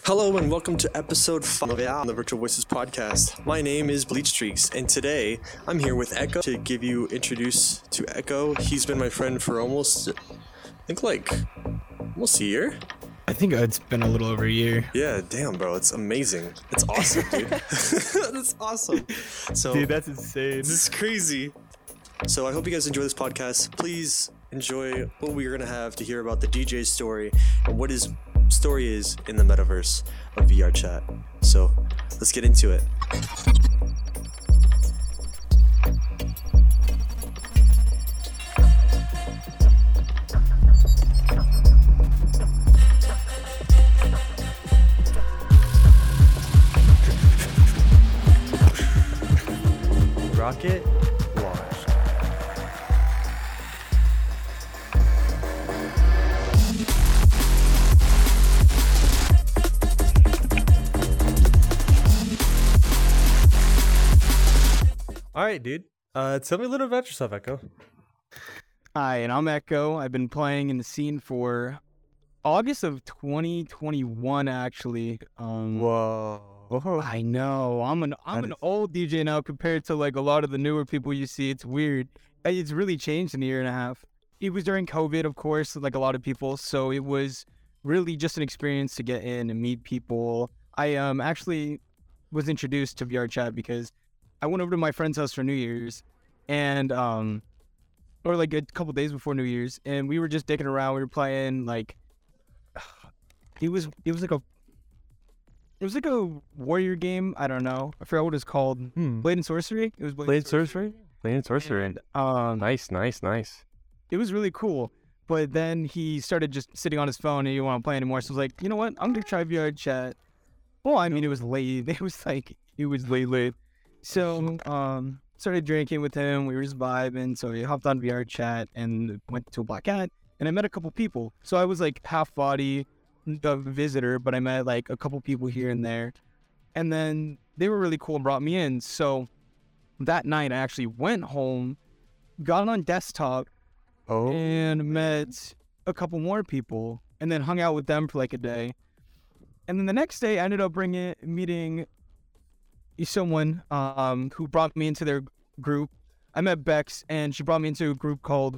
Hello and welcome to episode 5 of the Virtual Voices podcast. My name is Bleach Streaks, and today I'm here with Echo to give you introduce to Echo. He's been my friend for almost a year. I think it's been a little over a year. Yeah, damn, bro, it's amazing. It's awesome, dude. That's awesome. So, Dude, that's insane. this is crazy. So I hope you guys enjoy this podcast. Please enjoy what we're gonna have to hear about the DJ's story and what his story is in the metaverse of VR chat. So let's get into it. Rocket launched. All right, dude. Tell me a little about yourself, Echo. Hi, and I'm Echo. I've been playing in the scene for August of 2021, actually. Whoa. I know. I'm an old DJ now compared to like a lot of the newer people you see. It's weird. It's really changed in a year and a half. It was during COVID, of course, like a lot of people. So it was really just an experience to get in and meet people. I actually was introduced to VR chat because I went over to my friend's house for New Year's, and or like a couple days before New Year's, and we were just dicking around. We were playing like it was like a warrior game. I don't know. I forgot what it's called. Blade and Sorcery. It was Blade and Sorcery? Blade and Sorcery. And, Nice. it was really cool. But then he started just sitting on his phone and he didn't want to play anymore. So I was like, you know what? I'm gonna try VR chat. Well, I mean, it was late. It was late. So, started drinking with him. We were just vibing. So we hopped on VR chat and went to a Black Cat. And I met a couple people. So I was like half body, a visitor, but I met like a couple people here and there. And then they were really cool and brought me in. So that night I actually went home, got on desktop, and met a couple more people. And then hung out with them for like a day. And then the next day I ended up meeting someone who brought me into their group. I met Bex, and she brought me into a group called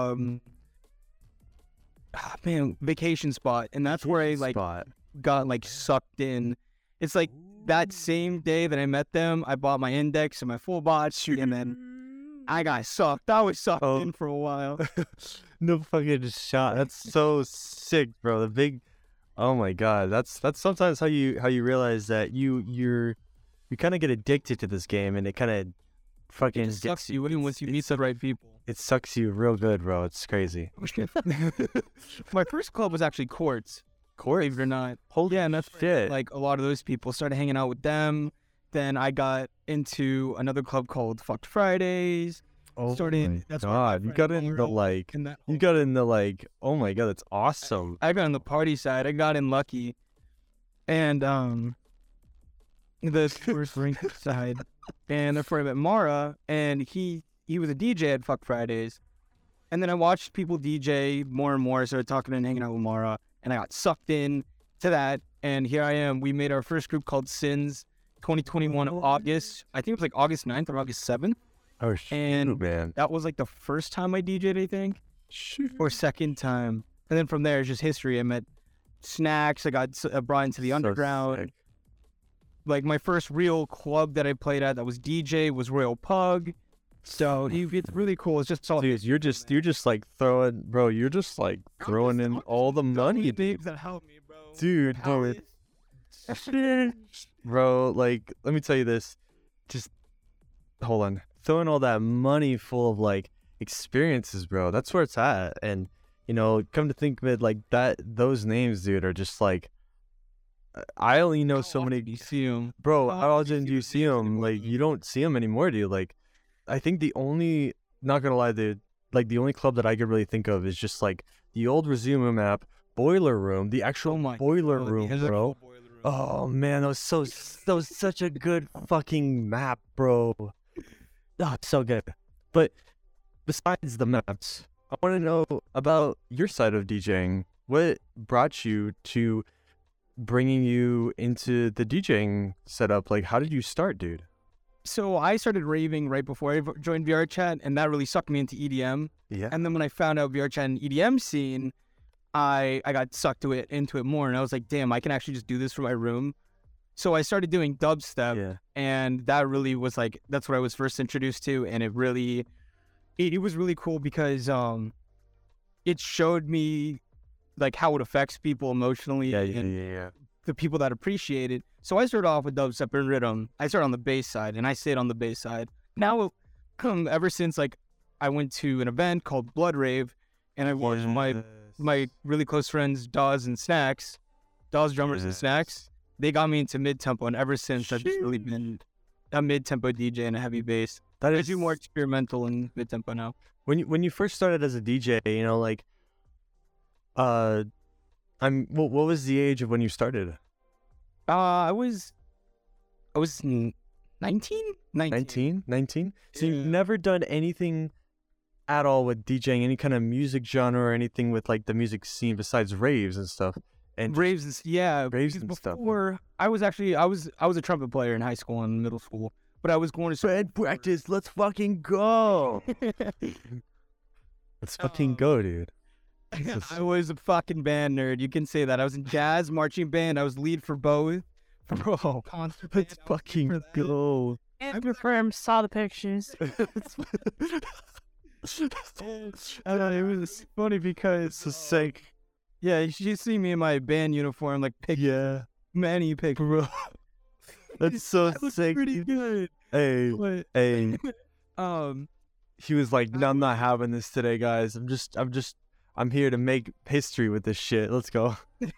Vacation Spot, and that's where I got like sucked in. It's like that same day that I met them, I bought my index and my full bot, and then I got sucked. I was sucked in for a while. No fucking shot. That's so sick, bro. Oh my god. That's sometimes how you realize that you kind of get addicted to this game, and it kind of fucking It sucks you in once you meet the right people. It sucks you real good, bro. It's crazy. My first club was actually Quartz. Believe it or not. Yeah, and that's Shit. like a lot of those people started hanging out with them. Then I got into another club called Fucked Fridays. Oh Started. That's where my god, you friend got into Laurel like and that you whole- got into like oh my god, that's awesome. I got on the party side. I got in lucky, and the first ring side, and therefore I met Mara, and he was a DJ at Fuck Fridays, and then I watched people DJ more and more. Started talking and hanging out with Mara, and I got sucked in to that, and here I am. We made our first group called Sins, 2021 August. I think it was like August 9th or August 7th. Oh shit, And man. that was like the first time I DJ'd, I think, or second time, and then from there it's just history. I met Snacks. I got brought into the So underground. sick. Like my first real club that I played at that was DJ was Royal Pug. So it's really cool. It's just all Dude, you're just like throwing, bro. You're just like throwing in all the money, names that helped me, bro. dude. Bro, bro, like let me tell you this. Just hold on. Throwing all that money full of like experiences, bro. That's where it's at. And you know, come to think of it, like those names, dude, are just like. I only know so many. You see 'em. Bro, how often do you see them? Like, you don't see them anymore, dude. Like, I think not gonna lie, dude, like, the only club that I could really think of is just, like, the old Resumo map, Boiler Room, the actual Boiler Room, bro. Oh, man, that was such a good fucking map, bro. Oh, it's so good. But besides the maps, I want to know about your side of DJing. What brought you to bringing you into the DJing setup? Like, how did you start, dude? So I started raving right before I joined VR Chat, and that really sucked me into EDM. Yeah. And then when I found out VR Chat and EDM scene, I got sucked into it more, and I was like, damn, I can actually just do this from my room. So I started doing dubstep, Yeah. and that really was like, that's what I was first introduced to, and it really, it was really cool because it showed me like how it affects people emotionally and the people that appreciate it. So I started off with dubstep and rhythm. I started on the bass side, and I stayed on the bass side. Now, ever since like I went to an event called Blood Rave, and I watched my really close friends Dawes and Snacks, Dawes drummers and Snacks. They got me into mid-tempo, and ever since I've just really been a mid-tempo DJ and a heavy bass. That I is do more experimental and mid-tempo now. when you first started as a DJ, you know, like, what was the age of when you started? I was 19? 19? So Yeah. you've never done anything at all with DJing, any kind of music genre or anything with like the music scene besides raves and stuff? And Raves, yeah. raves because and stuff. before, I was a trumpet player in high school and middle school, but I was going to band practice, let's fucking go. Let's fucking go, dude. I was a fucking band nerd. You can say that. I was in jazz, marching band. I was lead for both. Bro, Let's fucking go. And confirmed, saw the pictures. It was funny because So sick. yeah, you see me in my band uniform, like Yeah. many pictures. That's so I look sick. pretty good. Hey, But hey. He was like, no, I'm not having this today, guys. I'm here to make history with this shit. Let's go.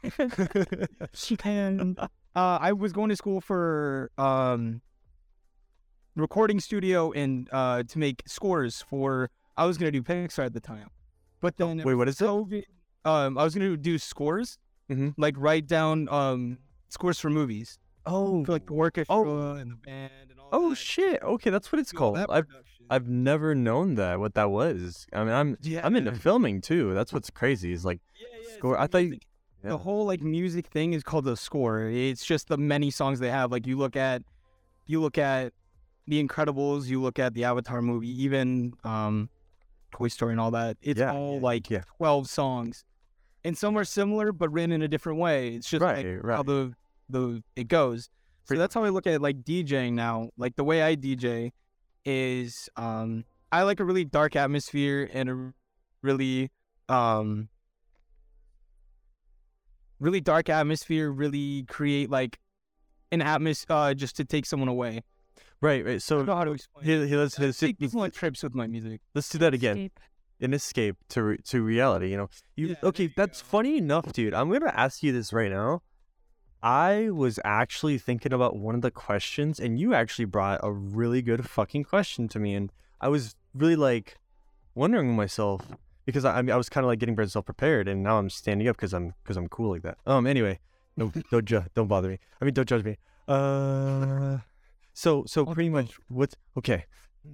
and I was going to school for recording studio and to make scores for. I was gonna do Pixar at the time, but then Wait, what is it? COVID, I was gonna do scores, Mhm. like write down scores for movies, Oh, for like the orchestra and the band and all. oh that. shit. Okay, that's what it's Do all called. that production. I've never known what that was. I mean, I'm into filming too. That's what's crazy. Is like Yeah, score. it's I thought you, music. yeah. The whole like music thing is called a score. It's just the many songs they have. Like you look at The Incredibles, you look at the Avatar movie, even Toy Story and all that. It's all like 12 songs, and some are similar but written in a different way. It's just like how the it goes. So that's how I look at like DJing now. Like the way I DJ is I like a really dark atmosphere and a really really dark atmosphere, really create like an atmosphere just to take someone away. Right. I don't So know how to explain. let's Take people on trips with my music. let's do that again. Escape. An escape to reality. You know. Yeah, Okay, there you that's go. funny enough, dude. I'm gonna ask you this right now. I was actually thinking about one of the questions, and you actually brought a really good fucking question to me, and I was really like wondering to myself because I was kind of like getting myself prepared, and now I'm standing up because I'm cool like that. Anyway, don't bother me. I mean, don't judge me. So pretty much what's okay.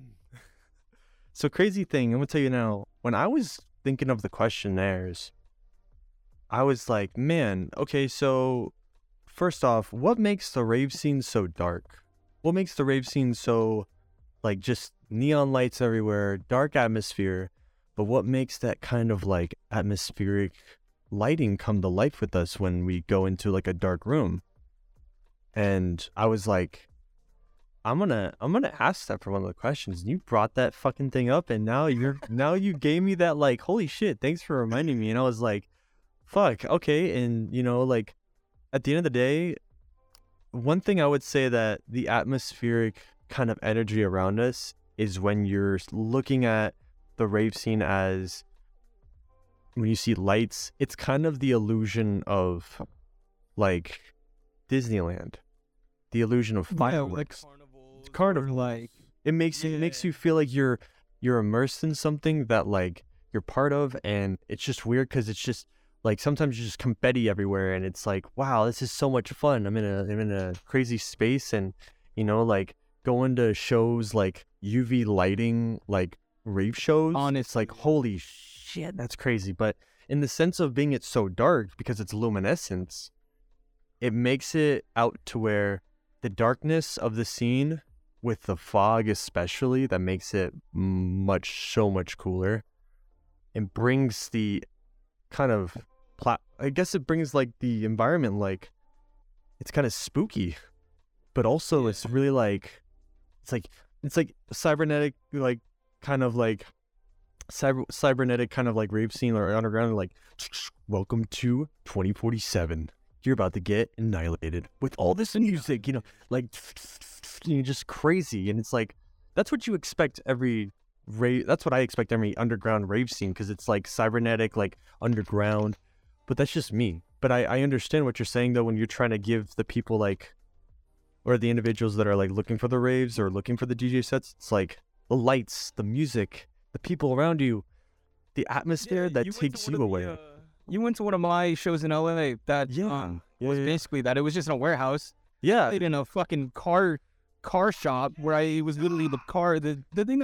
So crazy thing, I'm gonna tell you now. When I was thinking of the questionnaires, I was like, man, okay, so first off, what makes the rave scene so dark? What makes the rave scene so, like, just neon lights everywhere, dark atmosphere, but what makes that kind of, like, atmospheric lighting come to life with us when we go into, like, a dark room? And I was like, I'm gonna ask that for one of the questions. And you brought that fucking thing up, and now you gave me that, like, holy shit, thanks for reminding me. And I was like, fuck, okay. And you know, like, at the end of the day, one thing I would say that the atmospheric kind of energy around us is when you're looking at the rave scene as when you see lights, it's kind of the illusion of like Disneyland, the illusion of fireworks. Carnival. Like It makes you feel like you're immersed in something that like you're part of, and it's just weird because it's just like sometimes there's just confetti everywhere, and it's like, wow, this is so much fun. I'm in a crazy space, and you know, like going to shows like UV lighting, like rave shows. It's like, holy shit, that's crazy. But in the sense of being it's so dark because it's luminescence, it makes it out to where the darkness of the scene with the fog especially, that makes it so much cooler, and brings the kind of I guess it brings like the environment, like it's kind of spooky, but also it's really like it's like cybernetic, like kind of like cybernetic kind of like rave scene or underground, like welcome to 2047. You're about to get annihilated with all this music, you know, like just crazy. And it's like, that's what you expect every rave. That's what I expect every underground rave scene, because it's like cybernetic, like underground. But that's just me. But I understand what you're saying, though, when you're trying to give the people like, or the individuals that are like looking for the raves or looking for the DJ sets, it's like the lights, the music, the people around you, the atmosphere that takes you away. You went to one of my shows in LA that was basically that. It was just in a warehouse. Yeah. I played in a fucking car shop where I was literally the thing that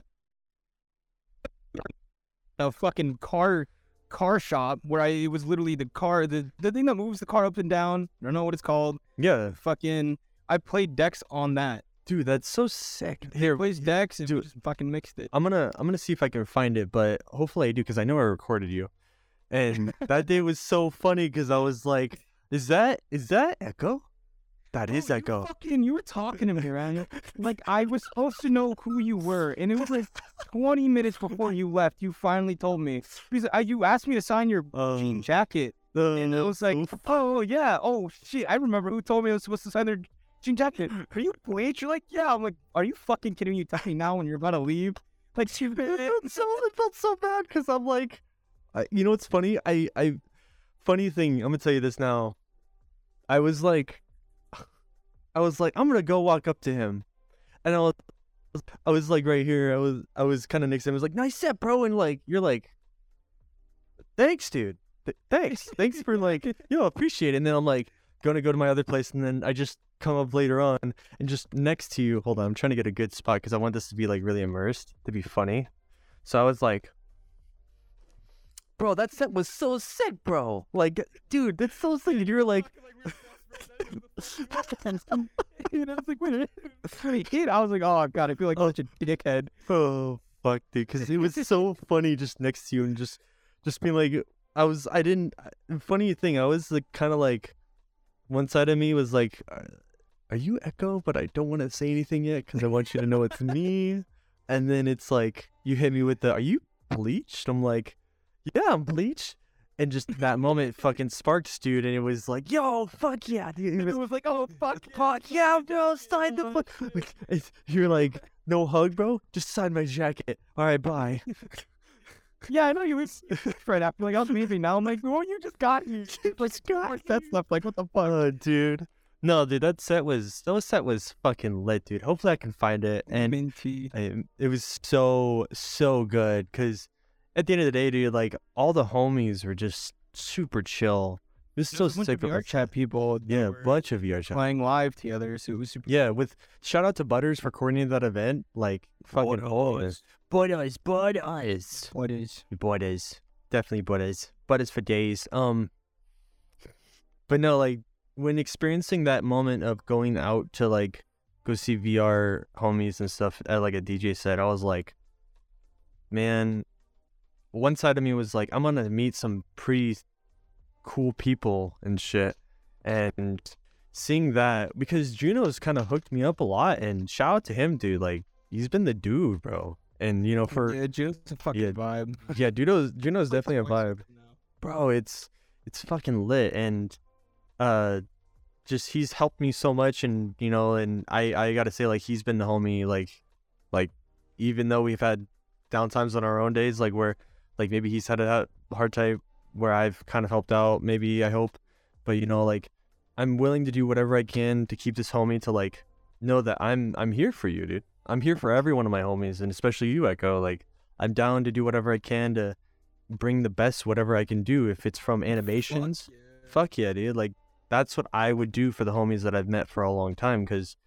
a fucking car shop where I was literally the thing that moves the car up and down. I don't know what it's called. Yeah. Fucking I played decks on that. Dude, that's so sick. Here, plays decks and dude, just fucking mixed it. I'm gonna see if I can find it, but hopefully I do, because I know I recorded you. And that day was so funny because I was like, is that Echo? That is Echo. You were talking to me, right? Like, I was supposed to know who you were, and it was like 20 minutes before you left, you finally told me. Because you asked me to sign your jean jacket, and it was like, oh, yeah, oh, shit, I remember who told me I was supposed to sign their jean jacket. Are you Bleach? You're like, yeah. I'm like, are you fucking kidding me? You tell me now when you're about to leave? Like, it felt so bad because I'm like, you know what's funny? Funny thing, I'm gonna tell you this now. I was like, I'm gonna go walk up to him, and I was like right here. I was kind of next to him. I was like, nice set, bro, and like you're like, thanks, dude. Thanks for like, appreciate it. And then I'm like gonna go to my other place, and then I just come up later on and just next to you. Hold on, I'm trying to get a good spot because I want this to be like really immersed, to be funny. So I was like, bro, that set was so sick, bro. Like, dude, that's so sick. And you're like, and I was like, wait, I was like, oh god, I feel like such a dickhead. Oh fuck, dude, because it was so funny just next to you and just being like, funny thing, I was like kind of like, one side of me was like, are you Echo? But I don't want to say anything yet because I want you to know it's me. And then it's like, you hit me with the, are you Bleached? I'm like, yeah, I'm Bleach. And just that moment fucking sparks, dude. And it was like, yo, fuck yeah, dude. It was like, oh, fuck yeah, bro, sign the fuck. Like, you're like, no hug, bro? Just sign my jacket. All right, bye. Yeah, I know you was right after. Like, I was leaving now. I'm like, oh, you just got me. That stuff, like, what the fuck? Oh, dude. No, dude, that set was fucking lit, dude. Hopefully I can find it. And it was so good because at the end of the day, dude, like all the homies were just super chill. It was so sick. VR chat people, yeah, a bunch of VR chat playing live together. So it was super. Yeah, with shout out to Butters for coordinating that event. Like fucking Butters, definitely Butters for days. But no, like when experiencing that moment of going out to like go see VR homies and stuff at like a DJ set, I was like, man. One side of me was like, I'm gonna meet some pretty cool people and shit. And seeing that, because Juno's kind of hooked me up a lot, and shout out to him, dude. Like, he's been the dude, bro. And you know, Juno's a fucking vibe. Yeah, Juno's definitely a vibe, bro. It's fucking lit, and just he's helped me so much, and you know, and I gotta say, like, he's been the homie, like even though we've had downtimes on our own days, like where. Like, maybe he's had a hard time where I've kind of helped out, maybe, I hope. But, you know, like, I'm willing to do whatever I can to keep this homie to, like, know that I'm here for you, dude. I'm here for every one of my homies, and especially you, Echo. Like, I'm down to do whatever I can to bring the best whatever I can do. If it's from animations, fuck yeah, dude. Like, that's what I would do for the homies that I've met for a long time, because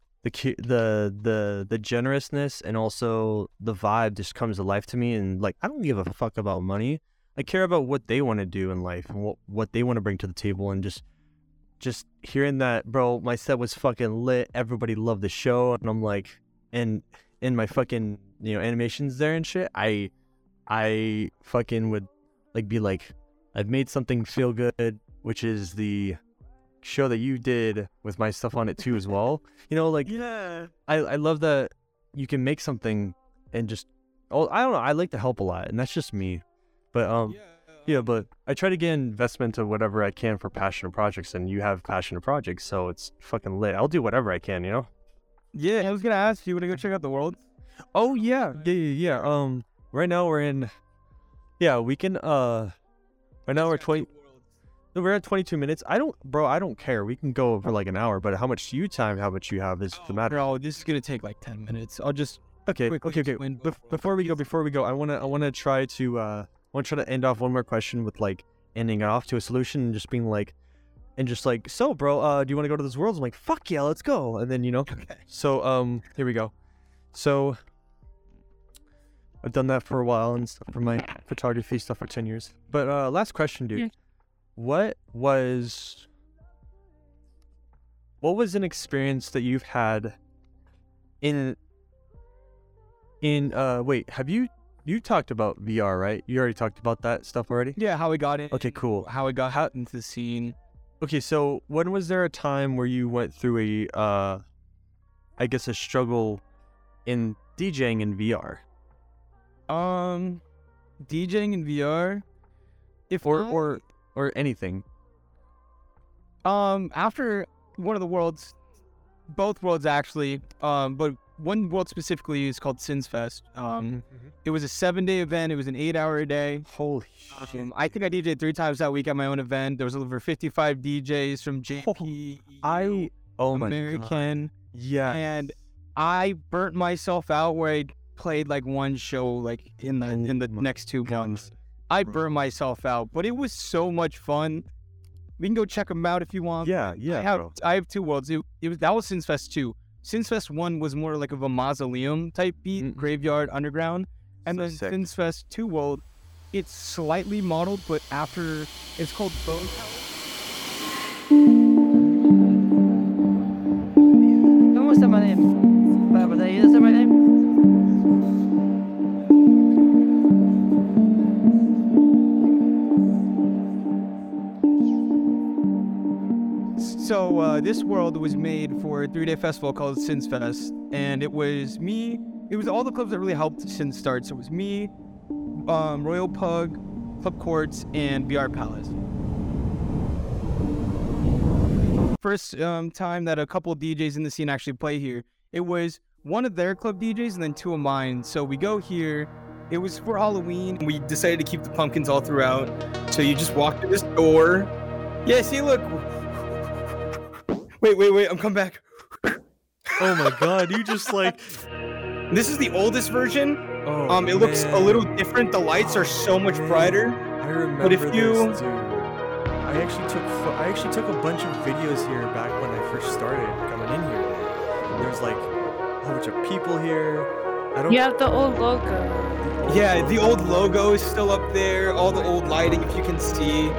the generousness and also the vibe just comes to life to me. And like, I don't give a fuck about money. I care about what they want to do in life and what they want to bring to the table, and just just hearing that, bro, my set was fucking lit. Everybody loved the show, and I'm like, and in my fucking animations there and shit, I fucking would like be like, I've made something feel good, which is the show that you did with my stuff on it too as well. Like Yeah. I love that you can make something and just I don't know, I like to help a lot, and that's just me. But yeah, but I try to get investment to whatever I can for passionate projects, and you have passionate projects, so it's fucking lit. I'll do whatever I can, Yeah, I was gonna ask you, wanna go check out the world? Oh yeah. Right now we're in. Yeah, we can. Right now we're 20. No, we're at 22 minutes. I don't care. We can go for like an hour, but how much how much you have is the matter. Bro, this is gonna take like 10 minutes. I'll just Okay. quickly Before we go, I wanna try to end off one more question with like ending it off to a solution and just being like, so bro, do you want to go to this world? I'm like, fuck yeah, let's go. And then Okay. So here we go. So I've done that for a while and stuff for my photography stuff for 10 years. But last question, dude. Yeah. What was an experience that you've had in wait, have you talked about VR, right? You already talked about that stuff already? Yeah, how we got in. Okay, cool. How we got into the scene. Okay, so when was there a time where you went through a I guess a struggle in DJing in VR? DJing in VR. Or anything. After one of the worlds, both worlds actually, but one world specifically is called Sinsfest. It was a 7-day event. It was an 8-hour a day. Holy shit. I think I DJed 3 times that week at my own event. There was over 55 DJs from JP, Oh my God. American, Yeah. and I burnt myself out where I played like one show like in the next 2 months. I burned myself out, but it was so much fun. We can go check them out if you want. Yeah, bro. I have 2 worlds. That was Sinsfest 2. Sinsfest 1 was more like of a mausoleum type beat, graveyard, underground. And So then sick. Sinsfest 2 world, it's slightly modeled, but after, it's called Bone Palace. ¿Cómo está my name? Para ahí, ¿está my name? So this world was made for a 3-day festival called Sinsfest, and it was me. It was all the clubs that really helped Sin start. So it was me, Royal Pug, Club Courts, and VR Palace. First time that a couple of DJs in the scene actually play here. It was one of their club DJs and then 2 of mine. So we go here. It was for Halloween. We decided to keep the pumpkins all throughout. So you just walk through this door. Yeah, see, look. Wait, I'm coming back. Oh my God, you just like. This is the oldest version. Oh, It looks a little different. The lights are so much brighter. I remember but if you- this, dude. I actually took a bunch of videos here back when I first started coming in here. And there's like a whole bunch of people here. I don't. You have the old logo. Yeah, the old logo is still up there. All the old lighting, if you can see.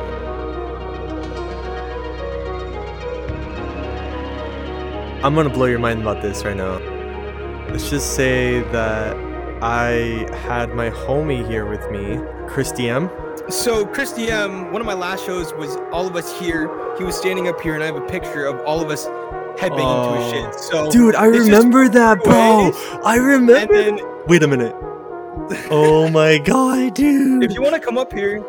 I'm gonna blow your mind about this right now. Let's just say that I had my homie here with me, Christy M. So Christy M, one of my last shows was all of us here. He was standing up here, and I have a picture of all of us headbanging to his shit. So Dude, I it's just remember that, bro. ways, I And remember. then, Wait a minute. Oh my God, dude. if you want to come up here,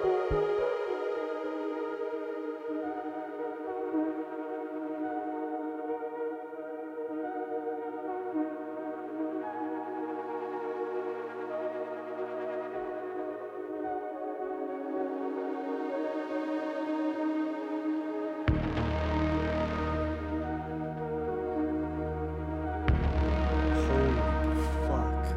Holy fuck.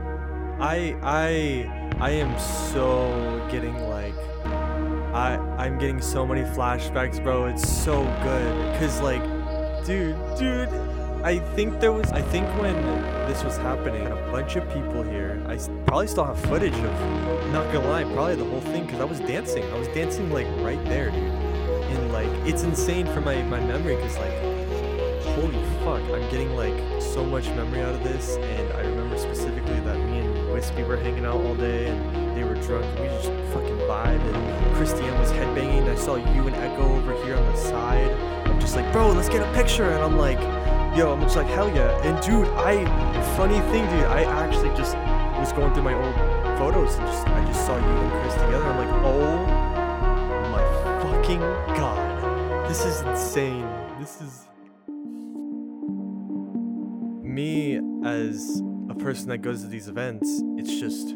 I am so getting like I'm getting so many flashbacks, bro. It's so good. Cause like, dude, I think when this was happening, a bunch of people here, probably still have footage of, not gonna lie, probably the whole thing, cause I was dancing like right there, dude. In like like it's insane for my memory because like holy fuck, I'm getting like so much memory out of this. And I remember specifically that me and Wispy were hanging out all day and they were drunk and we just fucking vibed, and Christiane was headbanging. I saw you and Echo over here on the side. I'm just like, bro, let's get a picture. And I'm like, yo, I'm just like, hell yeah. And dude, funny thing, dude, I actually just was going through my old photos and I just saw you and Chris together. I'm like, oh my fucking god, this is insane. This is me as a person that goes to these events. It's just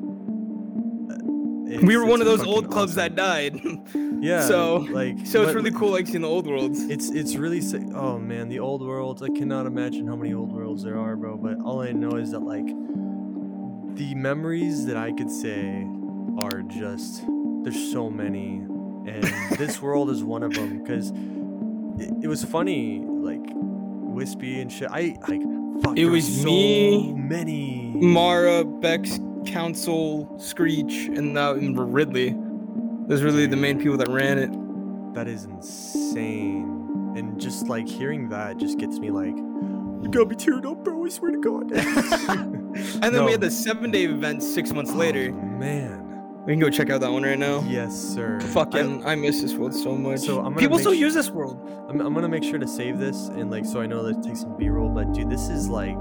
We were one of those fucking old clubs awesome. that died. Yeah, So like it's but- really cool, like seeing the old worlds. It's really sick. Oh man, the old worlds. I cannot imagine how many old worlds there are, bro. But all I know is that like the memories that I could say are just, there's so many, and this world is one of them. Because it was funny, like Wispy and shit. I like fuck. It there was so me, many. Mara, Bex, Council, Screech, and Ridley. Those were really the main people that ran it. That is insane. And just like hearing that just gets me like, you got me teared up, bro. I swear to God. And then No. we had the 7-day event 6 months later. Oh, man. We can go check out that one right now. Yes, sir. Fucking, I miss this world so much. So I'm gonna People make still su- use this world. I'm gonna make sure to save this and like so I know that it takes some B-roll. But dude, this is a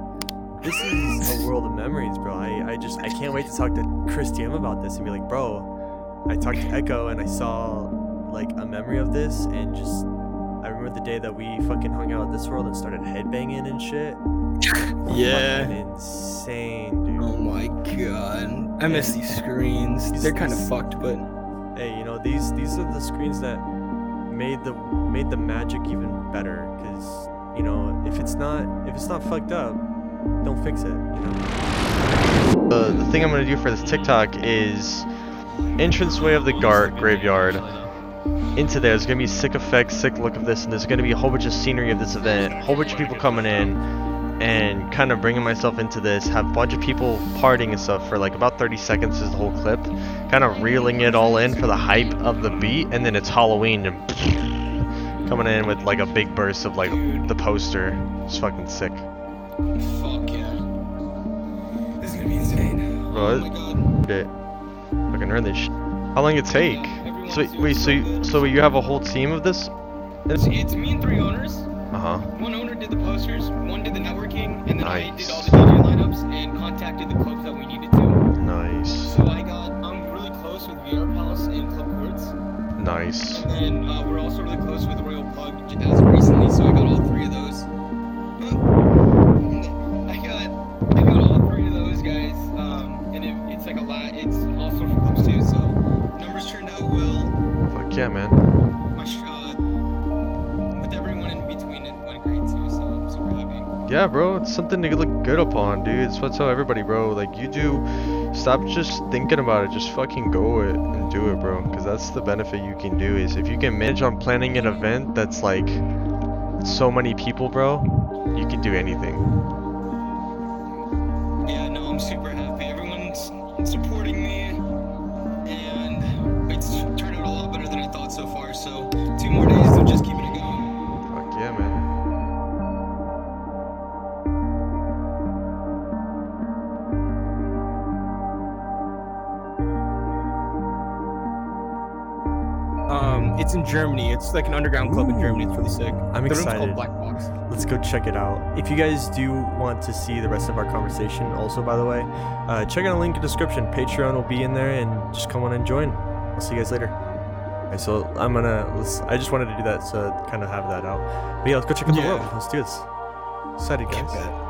world of memories, bro. I can't wait to talk to Christiane about this and be like, bro, I talked to Echo and I saw like a memory of this, and just I remember the day that we fucking hung out at this world and started headbanging and shit. Yeah. Fucking insane, dude. Oh my god. I miss these screens. They're kind of fucked, but Hey, you know, these are the screens that made the magic even better. Cause you know, if it's not fucked up, don't fix it. You know. The thing I'm gonna do for this TikTok is entranceway of the graveyard. Into there, there's gonna be sick effects, sick look of this, and there's gonna be a whole bunch of scenery of this event, a whole bunch of people coming in, and kind of bringing myself into this. Have a bunch of people partying and stuff for like about 30 seconds is the whole clip, kind of reeling it all in for the hype of the beat, and then it's Halloween and coming in with like a big burst of like the poster. It's fucking sick. fuck yeah. This is gonna be insane. Bro, Oh my god. Shit. Fucking earn this. How long it take? So wait, so you have a whole team of this? It's me and 3 owners. Uh-huh. One owner did the posters, one did the networking, and then I did all the Nice. DJ lineups and contacted the clubs that we needed to. Nice. So I'm really close with VR Palace and Club Quartz. Nice. And then we're also really close with Royal Plug as of recently, so I got all 3 of those. I got all 3 of those guys, and it's like a lot. It's all social clubs too, so numbers turned out well. Fuck yeah, man. My shot with everyone in between it went great too, so I'm super happy. Yeah, bro, it's something to look good upon, dude. It's what I tell everybody, bro. Like, you do, stop just thinking about it. Just fucking go it and do it, bro. Because that's the benefit you can do, is if you can manage on planning an event that's like so many people, bro, you can do anything. Yeah, no, I'm super happy. Everyone's supporting me, and it's turned out a lot better than I thought so far. So 2 more days of just keeping it going. Fuck yeah, man. It's in Germany. It's like an underground club in Germany. It's really sick. I'm The room's excited. called Black Box. Let's go check it out. If you guys do want to see the rest of our conversation, also by the way, check out the link in the description. Patreon will be in there, and just come on and join. I'll see you guys later. Okay, so I just wanted to do that, so kind of have that out. But yeah, let's go check out the Yeah. world. Let's do this. Excited, guys.